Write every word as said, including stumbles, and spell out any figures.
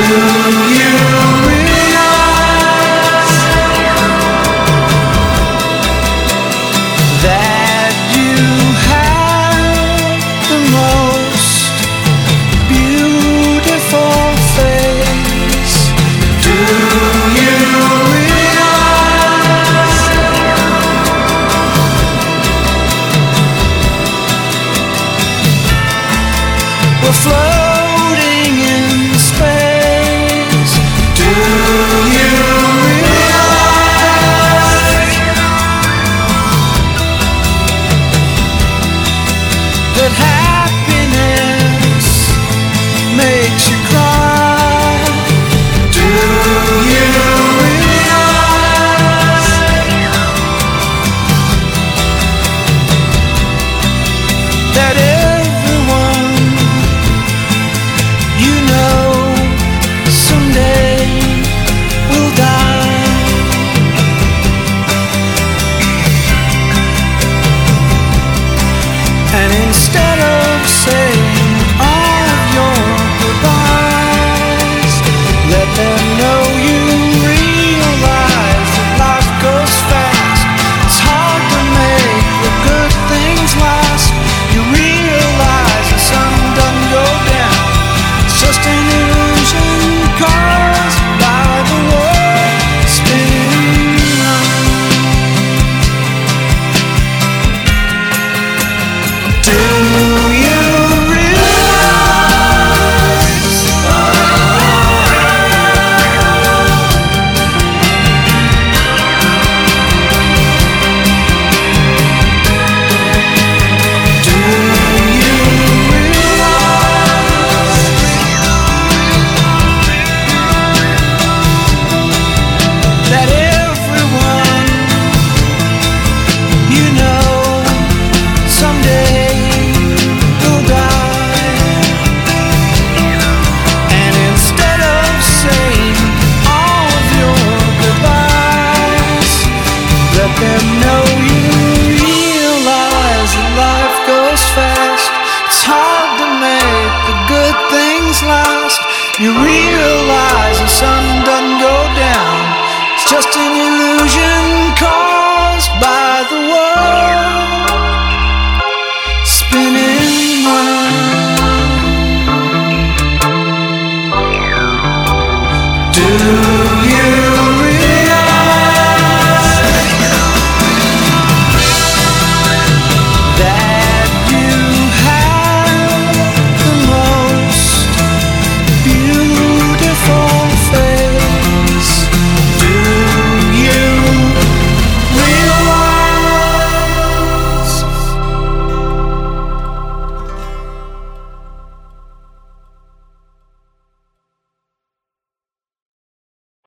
We're floating in space. Do you realize that happiness makes you cry? Do you realize that everyone you know someday will die? And instead of saying all of your goodbyes, let them know you realize that life goes fast. It's hard to make the good things last. You realize the sun doesn't go down. It's just an illusion caused by the world spinning round. Do you realize Do you realize that everyone you know someday will die? And instead of saying all of your goodbyes, let them know you realize that life goes fast. It's hard to make the good things last. You realize the sun doesn't go down. It's just an illusion caused by the world spinning round. Do